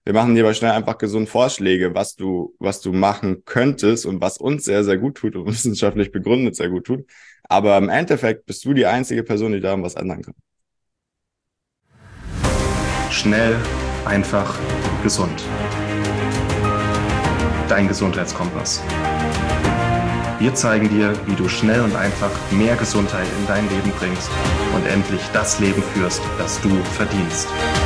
Wir machen dir aber schnell einfach gesund Vorschläge, was du machen könntest und was uns sehr, sehr gut tut und wissenschaftlich begründet sehr gut tut. Aber im Endeffekt bist du die einzige Person, die daran was ändern kann. Schnell, einfach, gesund. Dein Gesundheitskompass. Wir zeigen dir, wie du schnell und einfach mehr Gesundheit in dein Leben bringst und endlich das Leben führst, das du verdienst.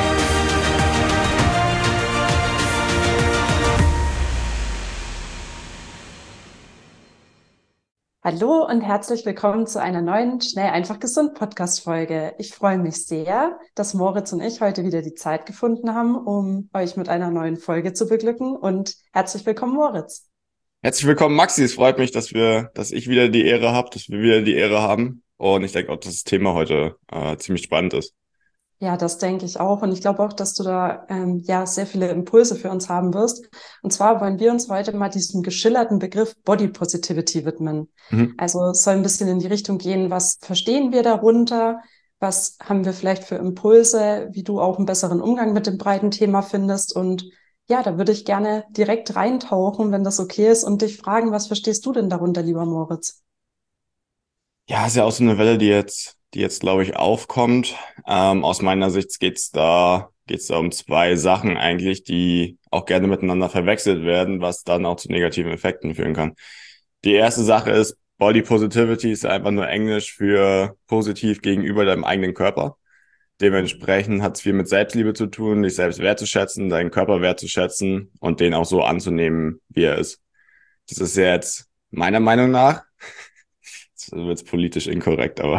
Hallo und herzlich willkommen zu einer neuen Schnell, einfach, gesund Podcast-Folge. Ich freue mich sehr, dass Moritz und ich heute wieder die Zeit gefunden haben, um euch mit einer neuen Folge zu beglücken. Und herzlich willkommen, Moritz. Herzlich willkommen, Maxi. Es freut mich, dass ich wieder die Ehre habe, dass wir wieder die Ehre haben. Und ich denke auch, dass das Thema heute ziemlich spannend ist. Ja, das denke ich auch. Und ich glaube auch, dass du da ja sehr viele Impulse für uns haben wirst. Und zwar wollen wir uns heute mal diesem geschillerten Begriff Body Positivity widmen. Mhm. Also es soll ein bisschen in die Richtung gehen, was verstehen wir darunter? Was haben wir vielleicht für Impulse, wie du auch einen besseren Umgang mit dem breiten Thema findest? Und ja, da würde ich gerne direkt reintauchen, wenn das okay ist, und dich fragen, was verstehst du denn darunter, lieber Moritz? Ja, ist ja auch so eine Welle, die jetzt, glaube ich, aufkommt. Aus meiner Sicht geht's da um zwei Sachen eigentlich, die auch gerne miteinander verwechselt werden, was dann auch zu negativen Effekten führen kann. Die erste Sache ist, Body Positivity ist einfach nur Englisch für positiv gegenüber deinem eigenen Körper. Dementsprechend hat es viel mit Selbstliebe zu tun, dich selbst wertzuschätzen, deinen Körper wertzuschätzen und den auch so anzunehmen, wie er ist. Das ist jetzt meiner Meinung nach, jetzt wird es politisch inkorrekt, aber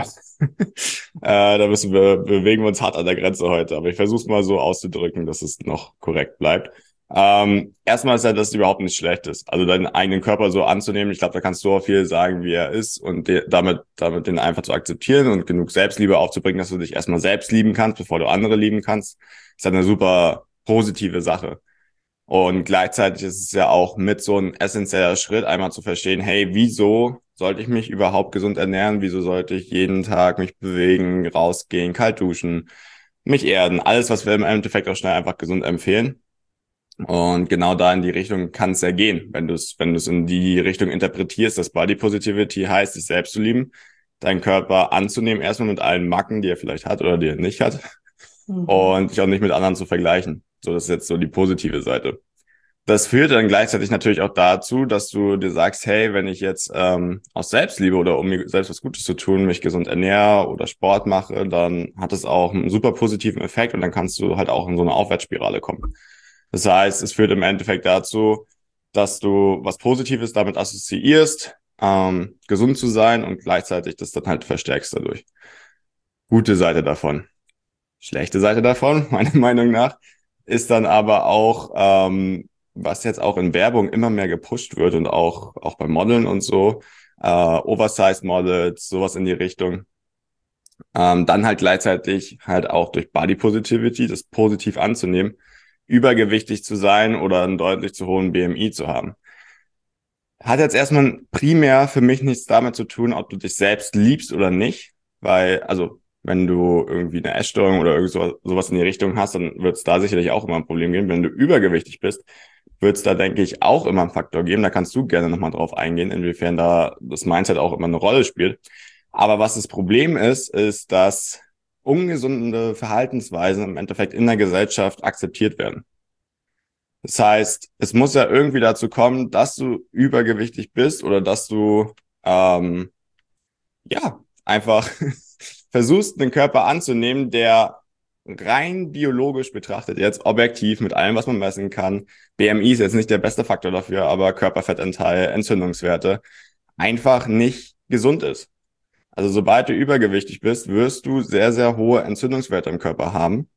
bewegen wir uns hart an der Grenze heute. Aber ich versuche es mal so auszudrücken, dass es noch korrekt bleibt. Erstmal ist ja, dass es überhaupt nicht schlecht ist. Also deinen eigenen Körper so anzunehmen. Ich glaube, da kannst du auch viel sagen, wie er ist und damit den einfach zu akzeptieren und genug Selbstliebe aufzubringen, dass du dich erstmal selbst lieben kannst, bevor du andere lieben kannst. Ist halt eine super positive Sache. Und gleichzeitig ist es ja auch mit so ein essentieller Schritt, einmal zu verstehen, hey, wieso sollte ich mich überhaupt gesund ernähren? Wieso sollte ich jeden Tag mich bewegen, rausgehen, kalt duschen, mich erden? Alles, was wir im Endeffekt auch schnell einfach gesund empfehlen. Und genau da in die Richtung kann es ja gehen, wenn du es in die Richtung interpretierst, dass Body Positivity heißt, sich selbst zu lieben, deinen Körper anzunehmen, erstmal mit allen Macken, die er vielleicht hat oder die er nicht hat, Mhm. und sich auch nicht mit anderen zu vergleichen. So, das ist jetzt so die positive Seite. Das führt dann gleichzeitig natürlich auch dazu, dass du dir sagst, hey, wenn ich jetzt aus Selbstliebe oder um mir selbst was Gutes zu tun, mich gesund ernähre oder Sport mache, dann hat es auch einen super positiven Effekt und dann kannst du halt auch in so eine Aufwärtsspirale kommen. Das heißt, es führt im Endeffekt dazu, dass du was Positives damit assoziierst, gesund zu sein und gleichzeitig das dann halt verstärkst dadurch. Gute Seite davon. Schlechte Seite davon, meiner Meinung nach, ist dann aber auch, was jetzt auch in Werbung immer mehr gepusht wird und auch bei Modeln und so, Oversized Models, sowas in die Richtung. Dann halt gleichzeitig halt auch durch Body Positivity, das positiv anzunehmen, übergewichtig zu sein oder einen deutlich zu hohen BMI zu haben. Hat jetzt erstmal primär für mich nichts damit zu tun, ob du dich selbst liebst oder nicht, weil, also, wenn du irgendwie eine Essstörung oder sowas in die Richtung hast, dann wird es da sicherlich auch immer ein Problem geben. Wenn du übergewichtig bist, wird es da, denke ich, auch immer einen Faktor geben. Da kannst du gerne nochmal drauf eingehen, inwiefern da das Mindset auch immer eine Rolle spielt. Aber was das Problem ist, dass ungesunde Verhaltensweisen im Endeffekt in der Gesellschaft akzeptiert werden. Das heißt, es muss ja irgendwie dazu kommen, dass du übergewichtig bist oder dass du ähm, ja einfach versuchst, einen Körper anzunehmen, der rein biologisch betrachtet, jetzt objektiv mit allem, was man messen kann. BMI ist jetzt nicht der beste Faktor dafür, aber Körperfettanteil, Entzündungswerte, einfach nicht gesund ist. Also sobald du übergewichtig bist, wirst du sehr, sehr hohe Entzündungswerte im Körper haben,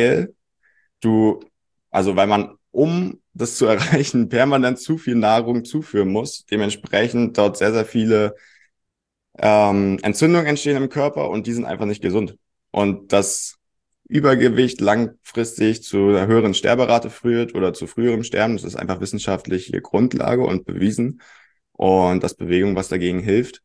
du, weil man, um das zu erreichen, permanent zu viel Nahrung zuführen muss, dementsprechend dort sehr, sehr viele Entzündungen entstehen im Körper und die sind einfach nicht gesund. Und das Übergewicht langfristig zu einer höheren Sterberate führt oder zu früherem Sterben, das ist einfach wissenschaftliche Grundlage und bewiesen. Und dass Bewegung, was dagegen hilft,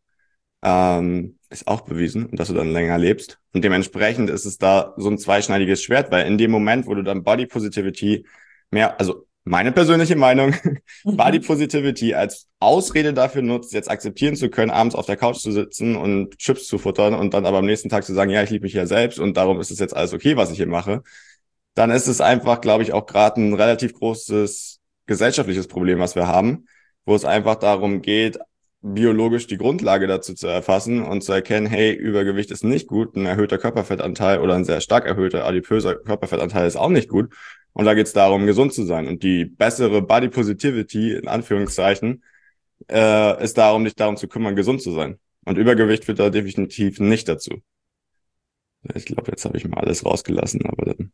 ist auch bewiesen und dass du dann länger lebst. Und dementsprechend ist es da so ein zweischneidiges Schwert, weil in dem Moment, wo du dann Body Positivity mehr, also meine persönliche Meinung, Body Mhm. Positivity als Ausrede dafür nutzt, jetzt akzeptieren zu können, abends auf der Couch zu sitzen und Chips zu futtern und dann aber am nächsten Tag zu sagen, ja, ich liebe mich ja selbst und darum ist es jetzt alles okay, was ich hier mache, dann ist es einfach, glaube ich, auch gerade ein relativ großes gesellschaftliches Problem, was wir haben, wo es einfach darum geht, biologisch die Grundlage dazu zu erfassen und zu erkennen, hey, Übergewicht ist nicht gut, ein erhöhter Körperfettanteil oder ein sehr stark erhöhter adipöser Körperfettanteil ist auch nicht gut. Und da geht es darum, gesund zu sein. Und die bessere Body Positivity, in Anführungszeichen, ist darum, dich darum zu kümmern, gesund zu sein. Und Übergewicht führt da definitiv nicht dazu. Ich glaube, jetzt habe ich mal alles rausgelassen, aber dann.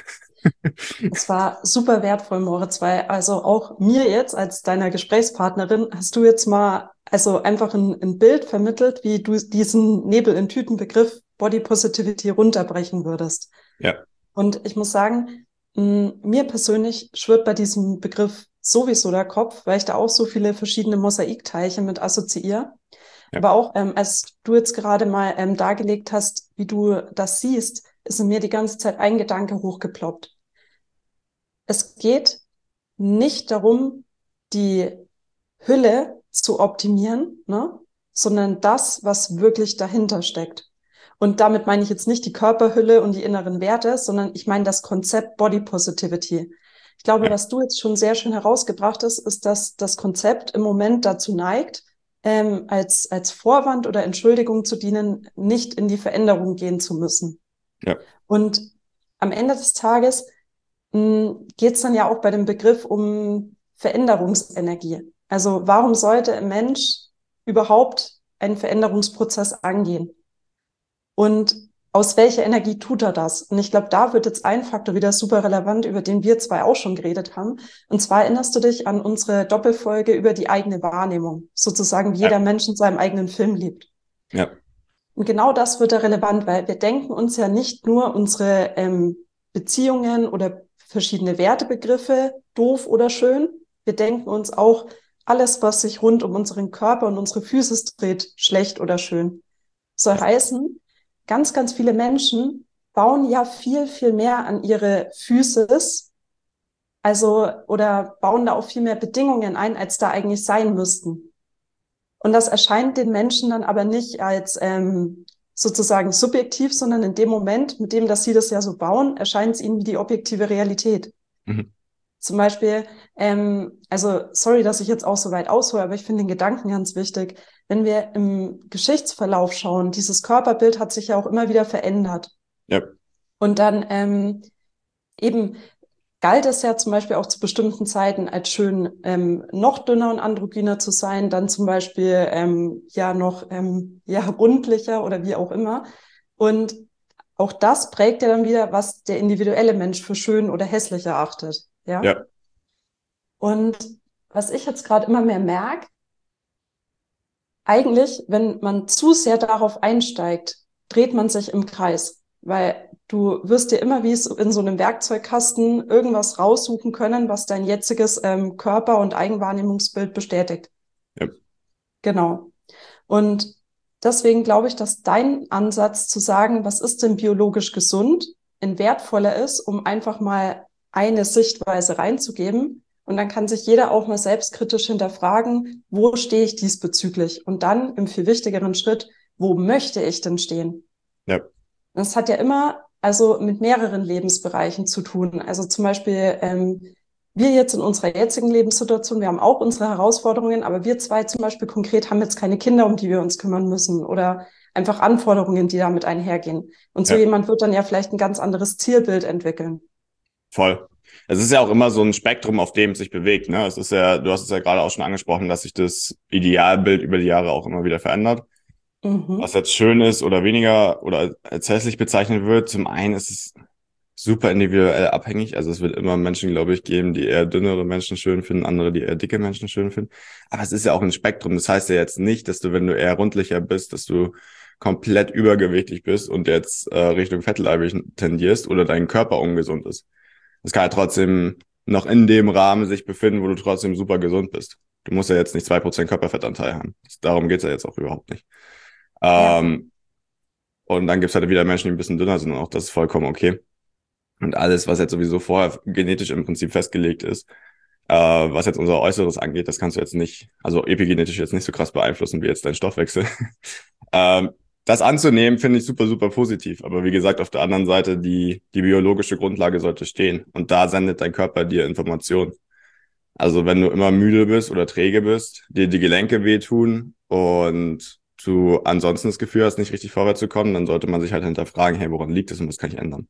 Es war super wertvoll, Moritz, weil also auch mir jetzt als deiner Gesprächspartnerin hast du jetzt mal also einfach ein Bild vermittelt, wie du diesen Nebel in Tüten-Begriff Body Positivity runterbrechen würdest. Ja, Und ich muss sagen, mir persönlich schwirrt bei diesem Begriff sowieso der Kopf, weil ich da auch so viele verschiedene Mosaikteilchen mit assoziiere. ja, Aber auch als du jetzt gerade mal dargelegt hast, wie du das siehst, ist in mir die ganze Zeit ein Gedanke hochgeploppt. Es geht nicht darum, die Hülle zu optimieren, ne? Sondern das, was wirklich dahinter steckt. Und damit meine ich jetzt nicht die Körperhülle und die inneren Werte, sondern ich meine das Konzept Body Positivity. Ich glaube, ja, was du jetzt schon sehr schön herausgebracht hast, ist, dass das Konzept im Moment dazu neigt, als Vorwand oder Entschuldigung zu dienen, nicht in die Veränderung gehen zu müssen. ja, Und am Ende des Tages geht es dann ja auch bei dem Begriff um Veränderungsenergie. Also warum sollte ein Mensch überhaupt einen Veränderungsprozess angehen? Und aus welcher Energie tut er das? Und ich glaube, da wird jetzt ein Faktor wieder super relevant, über den wir zwei auch schon geredet haben. Und zwar erinnerst du dich an unsere Doppelfolge über die eigene Wahrnehmung, sozusagen wie jeder ja, Mensch in seinem eigenen Film lebt. ja, Und genau das wird da relevant, weil wir denken uns ja nicht nur unsere Beziehungen oder verschiedene Wertebegriffe doof oder schön. Wir denken uns auch alles, was sich rund um unseren Körper und unsere Physis dreht, schlecht oder schön. Soll heißen, ganz, ganz viele Menschen bauen ja viel, viel mehr an ihre Physis, also oder bauen da auch viel mehr Bedingungen ein, als da eigentlich sein müssten. Und das erscheint den Menschen dann aber nicht als sozusagen subjektiv, sondern in dem Moment, mit dem, dass sie das ja so bauen, erscheint es ihnen wie die objektive Realität. mhm. Zum Beispiel, also sorry, dass ich jetzt auch so weit aushole, aber ich finde den Gedanken ganz wichtig. Wenn wir im Geschichtsverlauf schauen, dieses Körperbild hat sich ja auch immer wieder verändert. Ja, Und dann eben galt es ja zum Beispiel auch zu bestimmten Zeiten als schön noch dünner und androgyner zu sein, dann zum Beispiel ja noch ja rundlicher oder wie auch immer. Und auch das prägt ja dann wieder, was der individuelle Mensch für schön oder hässlich erachtet. Ja. ja, Und was ich jetzt gerade immer mehr merke, eigentlich, wenn man zu sehr darauf einsteigt, dreht man sich im Kreis, weil du wirst dir immer wie in so einem Werkzeugkasten irgendwas raussuchen können, was dein jetziges Körper- und Eigenwahrnehmungsbild bestätigt. ja, Genau. Und deswegen glaube ich, dass dein Ansatz zu sagen, was ist denn biologisch gesund, ein wertvoller ist, um einfach mal eine Sichtweise reinzugeben. Und dann kann sich jeder auch mal selbstkritisch hinterfragen, wo stehe ich diesbezüglich? Und dann im viel wichtigeren Schritt, wo möchte ich denn stehen? ja, Das hat ja immer also mit mehreren Lebensbereichen zu tun. Also zum Beispiel wir jetzt in unserer jetzigen Lebenssituation, wir haben auch unsere Herausforderungen, aber wir zwei zum Beispiel konkret haben jetzt keine Kinder, um die wir uns kümmern müssen oder einfach Anforderungen, die damit einhergehen. Und so ja, jemand wird dann ja vielleicht ein ganz anderes Zielbild entwickeln. voll. Es ist ja auch immer so ein Spektrum, auf dem es sich bewegt, ne? Es ist ja, du hast es ja gerade auch schon angesprochen, dass sich das Idealbild über die Jahre auch immer wieder verändert. Was Mhm. jetzt schön ist oder weniger oder als hässlich bezeichnet wird. Zum einen ist es super individuell abhängig. Also es wird immer Menschen, glaube ich, geben, die eher dünnere Menschen schön finden, andere, die eher dicke Menschen schön finden. Aber es ist ja auch ein Spektrum. Das heißt ja jetzt nicht, dass du, wenn du eher rundlicher bist, dass du komplett übergewichtig bist und jetzt Richtung fettleibig tendierst oder dein Körper ungesund ist. Es kann ja trotzdem noch in dem Rahmen sich befinden, wo du trotzdem super gesund bist. Du musst ja jetzt nicht 2% Körperfettanteil haben. Darum geht's ja jetzt auch überhaupt nicht. Ja. Ähm, und dann gibt's halt wieder Menschen, die ein bisschen dünner sind und auch das ist vollkommen okay. Und alles, was jetzt sowieso vorher genetisch im Prinzip festgelegt ist, was jetzt unser Äußeres angeht, das kannst du jetzt nicht, also epigenetisch jetzt nicht so krass beeinflussen wie jetzt dein Stoffwechsel. ähm, Das anzunehmen, finde ich super, super positiv. Aber wie gesagt, auf der anderen Seite, die biologische Grundlage sollte stehen. Und da sendet dein Körper dir Informationen. Also wenn du immer müde bist oder träge bist, dir die Gelenke wehtun und du ansonsten das Gefühl hast, nicht richtig vorwärts zu kommen, dann sollte man sich halt hinterfragen, hey, woran liegt es und was kann ich ändern?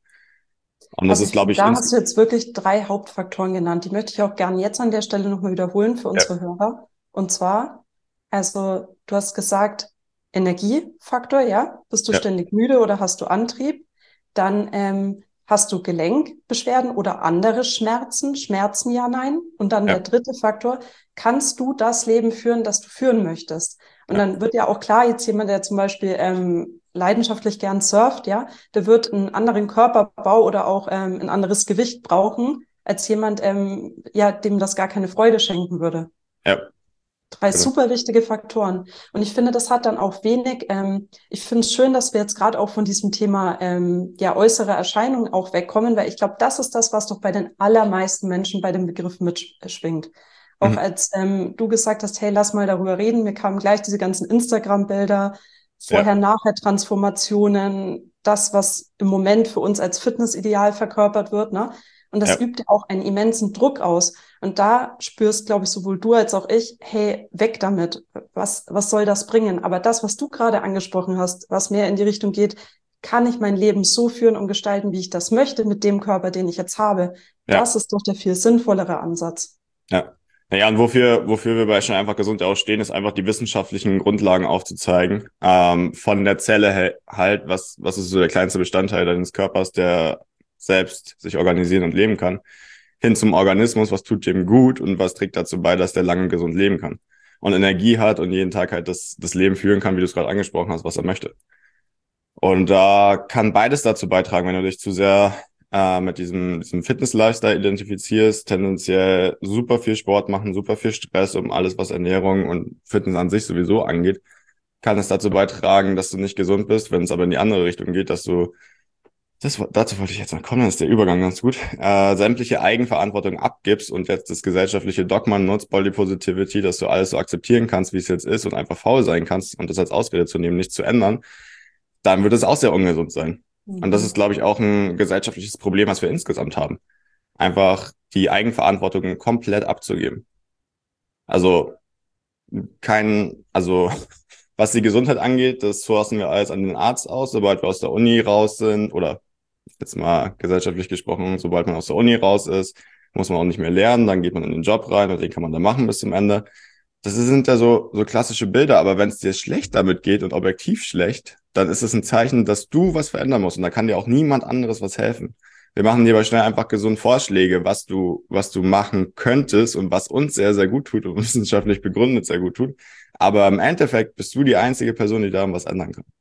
Und das Also ist, glaube ich, da hast du jetzt wirklich 3 Hauptfaktoren genannt. Die möchte ich auch gerne jetzt an der Stelle nochmal wiederholen für ja, unsere Hörer. Und zwar, also du hast gesagt, Energiefaktor, ja? Bist du ja, ständig müde oder hast du Antrieb? Dann hast du Gelenkbeschwerden oder andere Schmerzen? Schmerzen, ja, nein. Und dann der ja, dritte Faktor, kannst du das Leben führen, das du führen möchtest? Und ja, dann wird ja auch klar, jetzt jemand, der zum Beispiel leidenschaftlich gern surft, ja, der wird einen anderen Körperbau oder auch ein anderes Gewicht brauchen, als jemand, ja, dem das gar keine Freude schenken würde. ja, 3 genau. super wichtige Faktoren. Und ich finde, das hat dann auch wenig, ich finde es schön, dass wir jetzt gerade auch von diesem Thema ja, äußere Erscheinungen auch wegkommen, weil ich glaube, das ist das, was doch bei den allermeisten Menschen bei dem Begriff mitschwingt. Auch Mhm. als du gesagt hast, hey, lass mal darüber reden, mir kamen gleich diese ganzen Instagram-Bilder, Ja, Vorher-Nachher-Transformationen, das, was im Moment für uns als Fitnessideal verkörpert wird, ne? Und das ja, übt ja auch einen immensen Druck aus. Und da spürst, glaube ich, sowohl du als auch ich, hey, weg damit. Was soll das bringen? Aber das, was du gerade angesprochen hast, was mehr in die Richtung geht, kann ich mein Leben so führen und gestalten, wie ich das möchte, mit dem Körper, den ich jetzt habe? ja, Das ist doch der viel sinnvollere Ansatz. ja. Naja, und wofür wir bei Schnell einfach gesund auch stehen, ist einfach die wissenschaftlichen Grundlagen aufzuzeigen. Von der Zelle halt, was ist so der kleinste Bestandteil deines Körpers, der selbst sich organisieren und leben kann, hin zum Organismus, was tut dem gut und was trägt dazu bei, dass der lange gesund leben kann. Und Energie hat und jeden Tag halt das Leben führen kann, wie du es gerade angesprochen hast, was er möchte. Und da kann beides dazu beitragen, wenn du dich zu sehr mit diesem Fitness-Lifestyle identifizierst, tendenziell super viel Sport machen, super viel Stress um alles, was Ernährung und Fitness an sich sowieso angeht, kann es dazu beitragen, dass du nicht gesund bist. Wenn es aber in die andere Richtung geht, dass du, dazu wollte ich jetzt noch kommen, dann ist der Übergang ganz gut, sämtliche Eigenverantwortung abgibst und jetzt das gesellschaftliche Dogma nutzt, Body Positivity, dass du alles so akzeptieren kannst, wie es jetzt ist und einfach faul sein kannst und das als Ausrede zu nehmen, nichts zu ändern, dann wird es auch sehr ungesund sein. Und das ist, Mhm. glaube ich, auch ein gesellschaftliches Problem, was wir insgesamt haben. Einfach die Eigenverantwortung komplett abzugeben. Also also was die Gesundheit angeht, das sourcen wir alles an den Arzt aus, sobald wir aus der Uni raus sind oder jetzt mal gesellschaftlich gesprochen, sobald man aus der Uni raus ist, muss man auch nicht mehr lernen, dann geht man in den Job rein und den kann man dann machen bis zum Ende. Sind ja so klassische Bilder, aber wenn es dir schlecht damit geht und objektiv schlecht, dann ist es ein Zeichen, dass du was verändern musst und da kann dir auch niemand anderes was helfen. Wir machen dir aber schnell einfach gesund Vorschläge, was du machen könntest und was uns sehr, sehr gut tut und wissenschaftlich begründet sehr gut tut. Aber im Endeffekt bist du die einzige Person, die daran was ändern kann.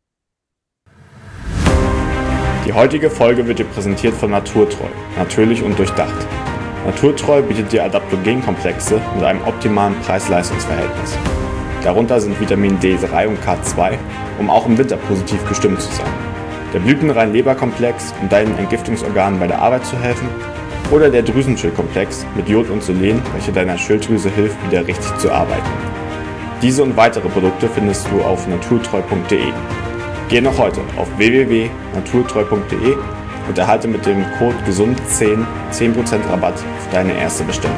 Die heutige Folge wird dir präsentiert von Naturtreu, natürlich und durchdacht. Naturtreu bietet dir Adaptogenkomplexe mit einem optimalen Preis-Leistungs-Verhältnis. Darunter sind Vitamin D3 und K2, um auch im Winter positiv gestimmt zu sein. Der Blütenrein-Leberkomplex, um deinen Entgiftungsorganen bei der Arbeit zu helfen. Oder der Drüsenschildkomplex mit Jod und Selen, welche deiner Schilddrüse hilft, wieder richtig zu arbeiten. Diese und weitere Produkte findest du auf naturtreu.de. Geh noch heute auf www.naturtreu.de und erhalte mit dem Code GESUND10 10% Rabatt auf deine erste Bestellung.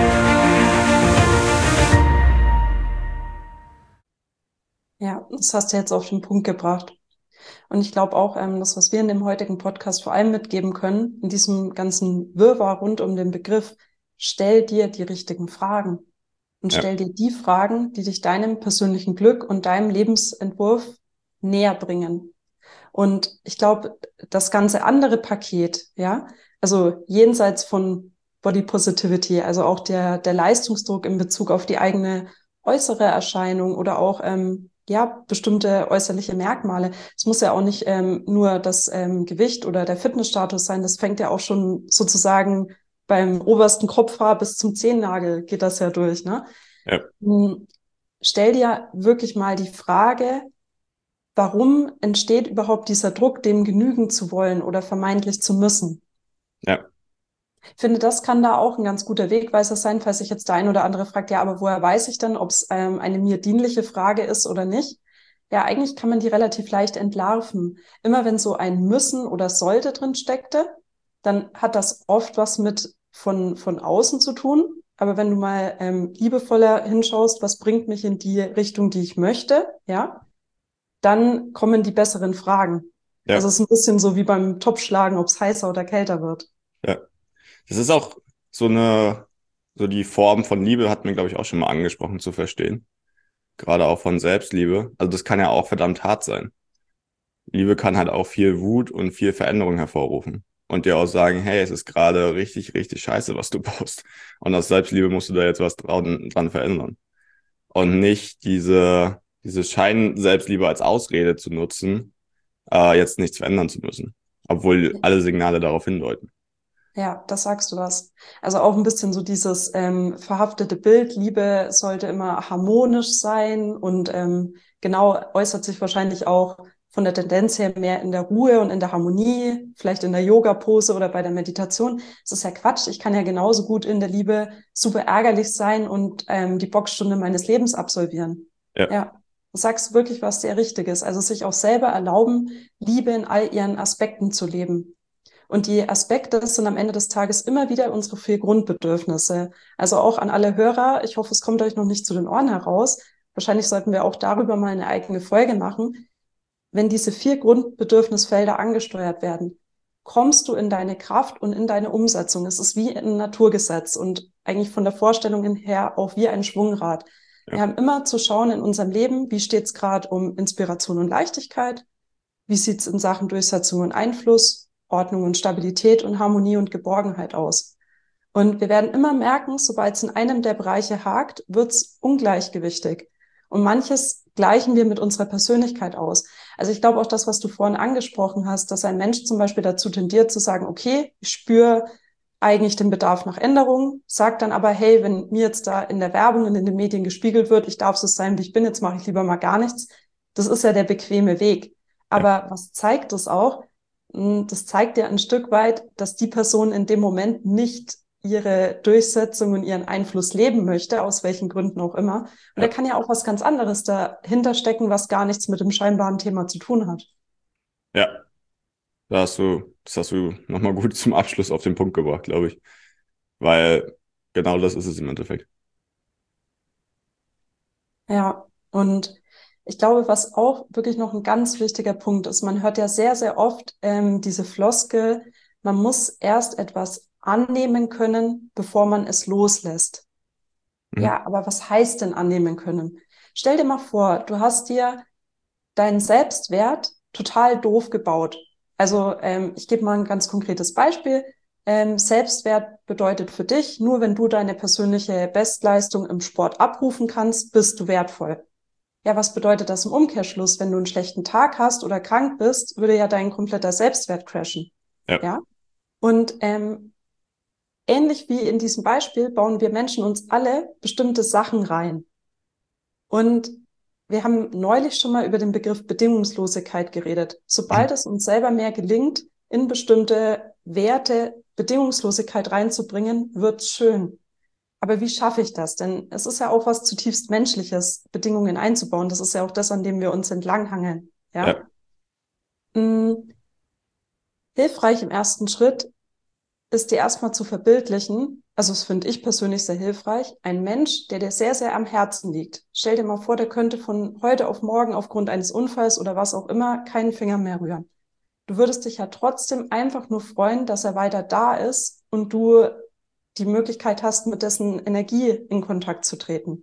Ja, das hast du jetzt auf den Punkt gebracht. Und ich glaube auch, das, was wir in dem heutigen Podcast vor allem mitgeben können, in diesem ganzen Wirrwarr rund um den Begriff, stell dir die richtigen Fragen und Ja, stell dir die Fragen, die dich deinem persönlichen Glück und deinem Lebensentwurf näher bringen. Und ich glaube, das ganze andere Paket, ja, also jenseits von Body Positivity, also auch der Leistungsdruck in Bezug auf die eigene äußere Erscheinung oder auch ja bestimmte äußerliche Merkmale. Es muss ja auch nicht nur das Gewicht oder der Fitnessstatus sein. Das fängt ja auch schon sozusagen beim obersten Kopfhaar bis zum Zehennagel geht das ja durch, ne? ja, Stell dir wirklich mal die Frage, warum entsteht überhaupt dieser Druck, dem genügen zu wollen oder vermeintlich zu müssen? Ja, Ich finde, das kann da auch ein ganz guter Wegweiser sein, falls sich jetzt der ein oder andere fragt, ja, aber woher weiß ich denn, ob es eine mir dienliche Frage ist oder nicht? Ja, eigentlich kann man die relativ leicht entlarven. Immer wenn so ein Müssen oder Sollte drin steckte, dann hat das oft was mit von außen zu tun. Aber wenn du mal liebevoller hinschaust, was bringt mich in die Richtung, die ich möchte, ja, dann kommen die besseren Fragen. Also ja, es ist ein bisschen so wie beim Topfschlagen, ob es heißer oder kälter wird. ja. Das ist auch so eine, so die Form von Liebe hat mir, glaube ich, auch schon mal angesprochen zu verstehen. Gerade auch von Selbstliebe. Also das kann ja auch verdammt hart sein. Liebe kann halt auch viel Wut und viel Veränderung hervorrufen. Und dir auch sagen, hey, es ist gerade richtig, richtig scheiße, was du baust. Und aus Selbstliebe musst du da jetzt was dran verändern. Und nicht diese Schein-Selbstliebe als Ausrede zu nutzen, jetzt nichts verändern zu müssen. Obwohl alle Signale darauf hindeuten. Ja, das sagst du was. Also auch ein bisschen so dieses verhaftete Bild, Liebe sollte immer harmonisch sein und genau äußert sich wahrscheinlich auch von der Tendenz her mehr in der Ruhe und in der Harmonie, vielleicht in der Yoga-Pose oder bei der Meditation. Das ist ja Quatsch. Ich kann ja genauso gut in der Liebe super ärgerlich sein und die Boxstunde meines Lebens absolvieren. Ja, Ja, du sagst wirklich was sehr Richtiges. Also sich auch selber erlauben, Liebe in all ihren Aspekten zu leben. Und die Aspekte sind am Ende des Tages immer wieder unsere vier Grundbedürfnisse. Also auch an alle Hörer. Ich hoffe, es kommt euch noch nicht zu den Ohren heraus. Wahrscheinlich sollten wir auch darüber mal eine eigene Folge machen. Wenn diese vier Grundbedürfnisfelder angesteuert werden, kommst du in deine Kraft und in deine Umsetzung. Es ist wie ein Naturgesetz und eigentlich von der Vorstellung her auch wie ein Schwungrad. Wir ja, haben immer zu schauen in unserem Leben, wie steht es gerade um Inspiration und Leichtigkeit, wie sieht es in Sachen Durchsetzung und Einfluss, Ordnung und Stabilität und Harmonie und Geborgenheit aus? Und wir werden immer merken, sobald es in einem der Bereiche hakt, wird es ungleichgewichtig. Und manches gleichen wir mit unserer Persönlichkeit aus. Also ich glaube auch das, was du vorhin angesprochen hast, dass ein Mensch zum Beispiel dazu tendiert zu sagen, okay, ich spüre eigentlich den Bedarf nach Änderung, sagt dann aber, hey, wenn mir jetzt da in der Werbung und in den Medien gespiegelt wird, ich darf so sein, wie ich bin, jetzt mache ich lieber mal gar nichts. Das ist ja der bequeme Weg. ja, Aber was zeigt es auch? Das zeigt ja ein Stück weit, dass die Person in dem Moment nicht ihre Durchsetzung und ihren Einfluss leben möchte, aus welchen Gründen auch immer. Und da ja, kann ja auch was ganz anderes dahinter stecken, was gar nichts mit dem scheinbaren Thema zu tun hat. ja. Das hast du nochmal gut zum Abschluss auf den Punkt gebracht, glaube ich. Weil genau das ist es im Endeffekt. Ja, und ich glaube, was auch wirklich noch ein ganz wichtiger Punkt ist, man hört ja sehr, sehr oft diese Floskel, man muss erst etwas annehmen können, bevor man es loslässt. Mhm. Ja, aber was heißt denn annehmen können? Stell dir mal vor, du hast dir deinen Selbstwert total doof gebaut. Also ich gebe mal ein ganz konkretes Beispiel. Selbstwert bedeutet für dich, nur wenn du deine persönliche Bestleistung im Sport abrufen kannst, bist du wertvoll. Ja, was bedeutet das im Umkehrschluss? Wenn du einen schlechten Tag hast oder krank bist, würde ja dein kompletter Selbstwert crashen. Ja, Ja. Und ähnlich wie in diesem Beispiel bauen wir Menschen uns alle bestimmte Sachen rein. Und wir haben neulich schon mal über den Begriff Bedingungslosigkeit geredet. Sobald es uns selber mehr gelingt, in bestimmte Werte Bedingungslosigkeit reinzubringen, wird's schön. Aber wie schaffe ich das? Denn es ist ja auch was zutiefst Menschliches, Bedingungen einzubauen. Das ist ja auch das, an dem wir uns entlanghangeln. Ja. ja, Hm, hilfreich im ersten Schritt ist dir erstmal zu verbildlichen, also das finde ich persönlich sehr hilfreich, ein Mensch, der dir sehr, sehr am Herzen liegt. Stell dir mal vor, der könnte von heute auf morgen aufgrund eines Unfalls oder was auch immer keinen Finger mehr rühren. Du würdest dich ja trotzdem einfach nur freuen, dass er weiter da ist und du die Möglichkeit hast, mit dessen Energie in Kontakt zu treten.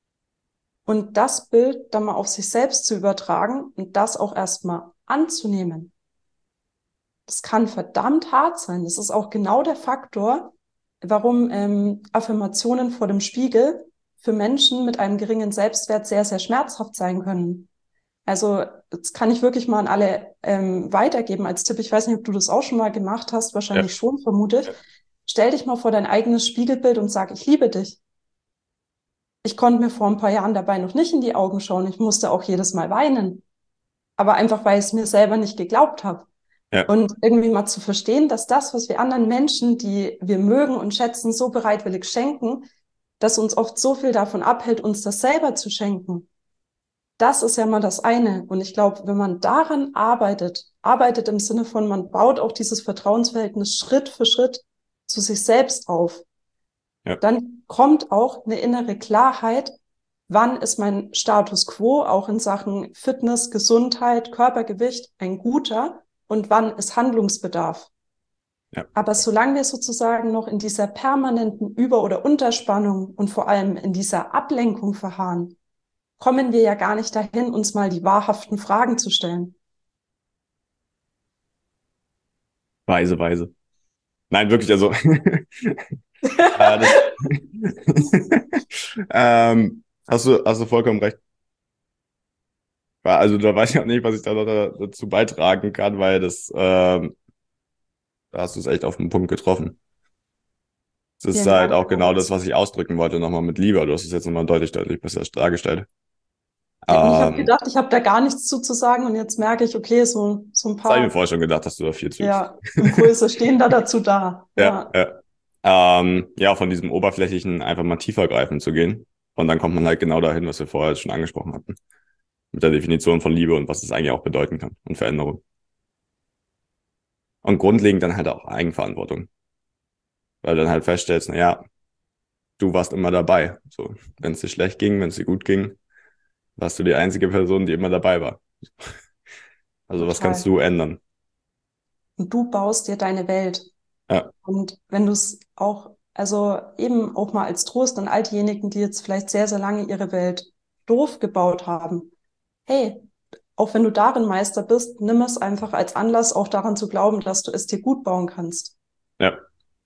Und das Bild dann mal auf sich selbst zu übertragen und das auch erstmal anzunehmen. Das kann verdammt hart sein. Das ist auch genau der Faktor, warum Affirmationen vor dem Spiegel für Menschen mit einem geringen Selbstwert sehr, sehr schmerzhaft sein können. Also das kann ich wirklich mal an alle weitergeben als Tipp. Ich weiß nicht, ob du das auch schon mal gemacht hast, ja, wahrscheinlich schon, vermute ich. ja, Stell dich mal vor dein eigenes Spiegelbild und sag, ich liebe dich. Ich konnte mir vor ein paar Jahren dabei noch nicht in die Augen schauen. Ich musste auch jedes Mal weinen. Aber einfach, weil ich es mir selber nicht geglaubt habe. Ja. Und irgendwie mal zu verstehen, dass das, was wir anderen Menschen, die wir mögen und schätzen, so bereitwillig schenken, dass uns oft so viel davon abhält, uns das selber zu schenken. Das ist ja mal das eine. Und ich glaube, wenn man daran arbeitet im Sinne von, man baut auch dieses Vertrauensverhältnis Schritt für Schritt zu sich selbst auf, Ja. dann kommt auch eine innere Klarheit, wann ist mein Status quo auch in Sachen Fitness, Gesundheit, Körpergewicht ein guter und wann ist Handlungsbedarf. Ja. Aber solange wir sozusagen noch in dieser permanenten Über- oder Unterspannung und vor allem in dieser Ablenkung verharren, kommen wir ja gar nicht dahin, uns mal die wahrhaften Fragen zu stellen. Weise. Nein, wirklich, also hast du vollkommen recht. Also da weiß ich auch nicht, was ich da noch dazu beitragen kann, weil da hast du es echt auf den Punkt getroffen. Das ist Vielen halt Dank, auch genau das, Moritz. was ich ausdrücken wollte, nochmal mit Liebe. Du hast es jetzt nochmal deutlich besser dargestellt. Ja, und ich habe Ähm, gedacht, ich habe da gar nichts zu sagen und jetzt merke ich, okay, so ein Das habe ich mir paar vorher schon gedacht, dass du da viel zu übst. Impulse stehen da dazu da. Ja, Ja, ja. Ja, von diesem Oberflächlichen einfach mal tiefer greifen zu gehen. Und dann kommt man halt genau dahin, was wir vorher schon angesprochen hatten. Mit der Definition von Liebe und was es eigentlich auch bedeuten kann und Veränderung. Und grundlegend dann halt auch Eigenverantwortung. Weil du dann halt feststellst, naja, du warst immer dabei. So, wenn es dir schlecht ging, wenn es dir gut ging, warst du die einzige Person, die immer dabei war. Also was kannst total. du ändern? Und du baust dir deine Welt. Ja, Und wenn du es auch, also eben auch mal als Trost an all diejenigen, die jetzt vielleicht sehr, sehr lange ihre Welt doof gebaut haben. Hey, auch wenn du darin Meister bist, nimm es einfach als Anlass, auch daran zu glauben, dass du es dir gut bauen kannst. ja.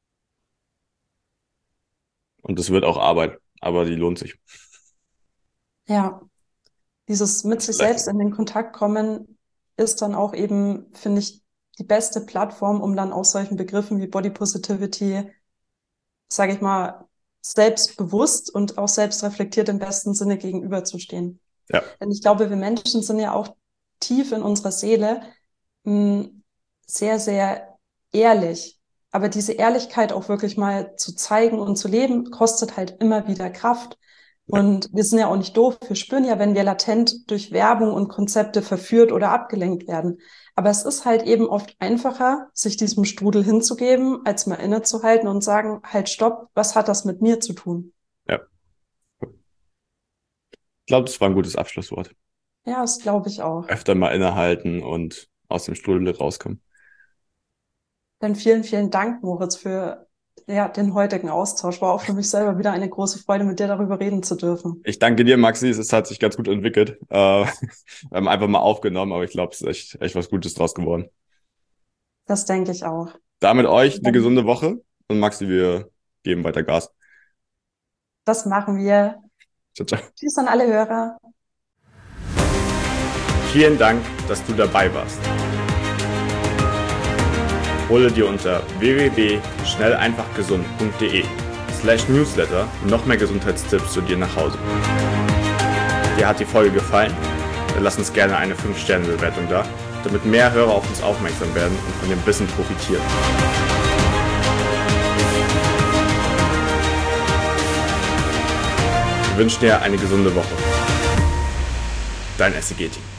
Und es wird auch Arbeit, aber die lohnt sich. Ja, dieses mit Das sich vielleicht. selbst in den Kontakt kommen ist dann auch eben, finde ich, die beste Plattform, um dann auch solchen Begriffen wie Body Positivity, sage ich mal, selbstbewusst und auch selbstreflektiert im besten Sinne gegenüberzustehen. Ja, Denn ich glaube, wir Menschen sind ja auch tief in unserer Seele mh, sehr, sehr ehrlich. Aber diese Ehrlichkeit auch wirklich mal zu zeigen und zu leben, kostet halt immer wieder Kraft. ja, Und wir sind ja auch nicht doof. Wir spüren ja, wenn wir latent durch Werbung und Konzepte verführt oder abgelenkt werden. Aber es ist halt eben oft einfacher, sich diesem Strudel hinzugeben, als mal innezuhalten und sagen, halt, stopp, was hat das mit mir zu tun? ja. Ich glaube, das war ein gutes Abschlusswort. Ja, das glaube ich auch. Öfter mal innehalten und aus dem Strudel rauskommen. Dann vielen, vielen Dank, Moritz, für den heutigen Austausch. War auch für mich selber wieder eine große Freude, mit dir darüber reden zu dürfen. Ich danke dir, Maxi. Es hat sich ganz gut entwickelt. Wir haben einfach mal aufgenommen, aber ich glaube, es ist echt was Gutes draus geworden. Das denke ich auch. Damit euch eine gesunde Woche und Maxi, wir geben weiter Gas. Das machen wir. Ciao, ciao. Tschüss an alle Hörer. Vielen Dank, dass du dabei warst. Hole dir unter www.schnelleinfachgesund.de/newsletter noch mehr Gesundheitstipps zu dir nach Hause. Dir hat die Folge gefallen? Dann lass uns gerne eine 5-Sterne-Bewertung da, damit mehr Hörer auf uns aufmerksam werden und von dem Wissen profitieren. Wir wünschen dir eine gesunde Woche. Dein SEG-Team.